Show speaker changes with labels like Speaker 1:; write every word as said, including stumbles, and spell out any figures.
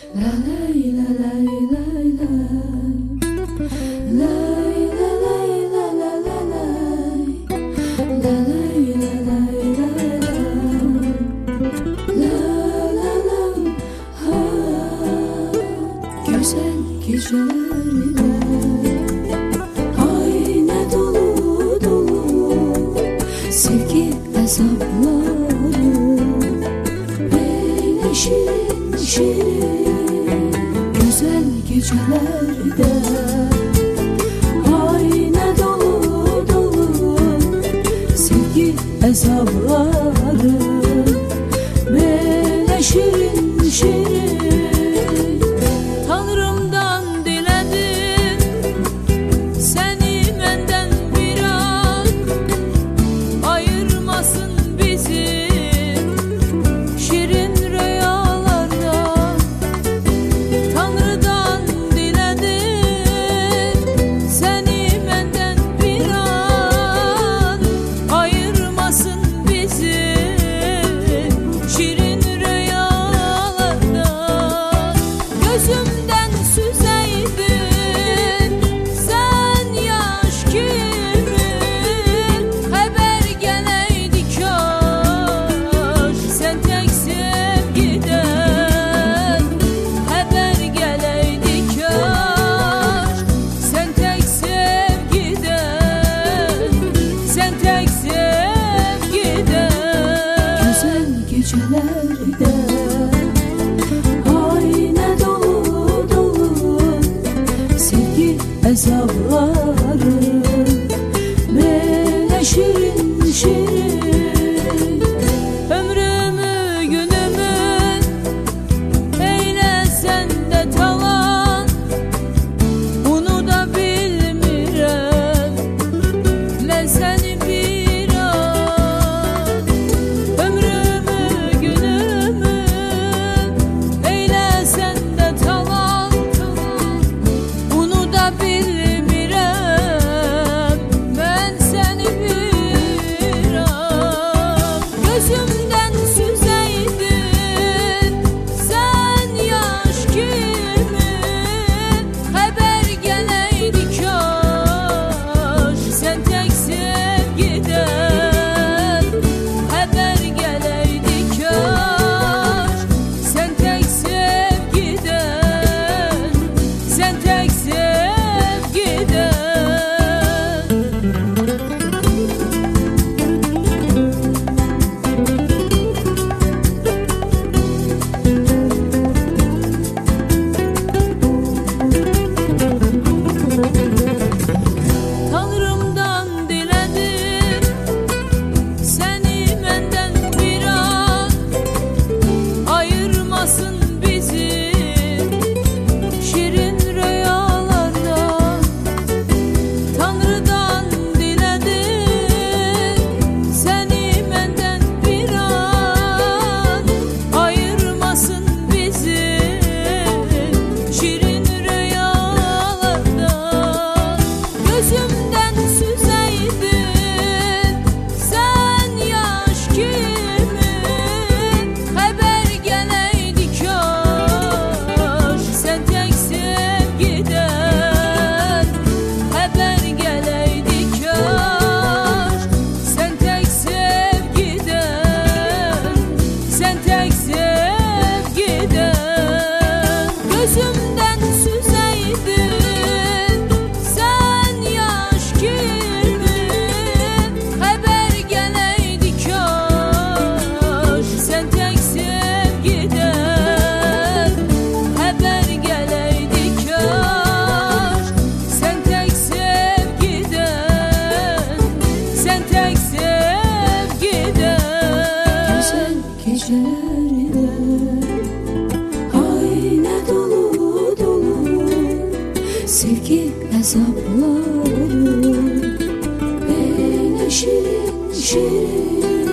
Speaker 1: La lay la lay lay lay. Lay la lay la la la lay. La lay la lay lay lay. La la la ha. Güzel gecelerde ayna dolu dolu sevgi azapları böyle şirin şirin. Güzel gecelerde ayna dolu dolu sevgi azapları böyle şirin şirin.
Speaker 2: Tanrımdan diledim seni benden bir an, ayırmasın bizi şirin rüyalardan. Tanrı'dan diledim seni benden bir an, ayırmasın bizi şirin rüyalardan. Gözümden süzeydin sen yaş kimi, haber geleydi kaş sen tek sevgiden. Haber geleydi kaş sen tek sevgiden, sen tek sevgiden.
Speaker 1: Güzel gecelerde ayna dolu dolu sevgi azapları böyle şirin şirin.
Speaker 2: Ömrümü günümü eylesen de talan, bunu da bilmirəm mən səni bir an. Ömrümü günümü eylesen de talan, bunu da bilmirəm mən səni bir an. Gözümdən süzeydin sen yaş kimi, haber geleydi kaş sen tek sevgiden. Haber geleydi kaş sen tek sevgiden, sen tek sevgiden. Tanrımdan diledim seni benden bir an, ayırmasın bizi şirin rüyalardan. Tanrı'dan diledim seni benden bir an, ayırmasın bizi şirin rüyalardan. Gözümden süzeydin sen yaş kimi, haber geleydi kaş sen tek sevgiden. Haber geleydi kaş sen tek sevgiden, sen tek sevgiden. Gözümden süzeydin sen yaş kimi, haber geleydi kaş sen tek sevgiden. Haber geleydi kaş sen tek sevgiden, sen tek sevgiden.
Speaker 1: Güzel gecelerde ayna dolu dolu sevgi azapları böyle şirin şirin.